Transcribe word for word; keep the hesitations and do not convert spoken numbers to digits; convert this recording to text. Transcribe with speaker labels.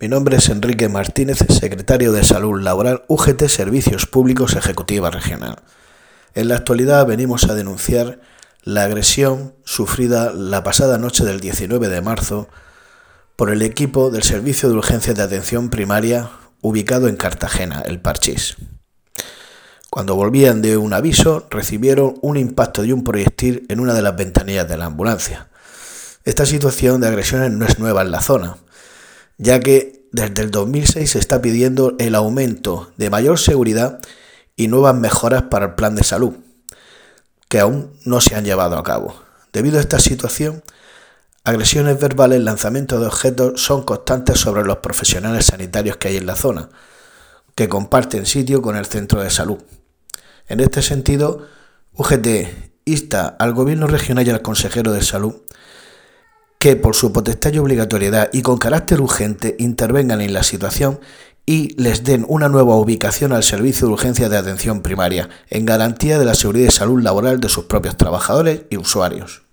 Speaker 1: Mi nombre es Enrique Martínez, secretario de Salud Laboral U G T Servicios Públicos Ejecutiva Regional. En la actualidad venimos a denunciar la agresión sufrida la pasada noche del diecinueve de marzo por el equipo del Servicio de Urgencias de Atención Primaria ubicado en Cartagena, el Parchís. Cuando volvían de un aviso, recibieron un impacto de un proyectil en una de las ventanillas de la ambulancia. Esta situación de agresiones no es nueva en la zona, ya que desde el dos mil seis se está pidiendo el aumento de mayor seguridad y nuevas mejoras para el plan de salud, que aún no se han llevado a cabo. Debido a esta situación, agresiones verbales, lanzamientos de objetos son constantes sobre los profesionales sanitarios que hay en la zona, que comparten sitio con el centro de salud. En este sentido, U G T insta al Gobierno regional y al consejero de Salud que por su potestad y obligatoriedad y con carácter urgente intervengan en la situación y les den una nueva ubicación al servicio de urgencias de atención primaria, en garantía de la seguridad y salud laboral de sus propios trabajadores y usuarios.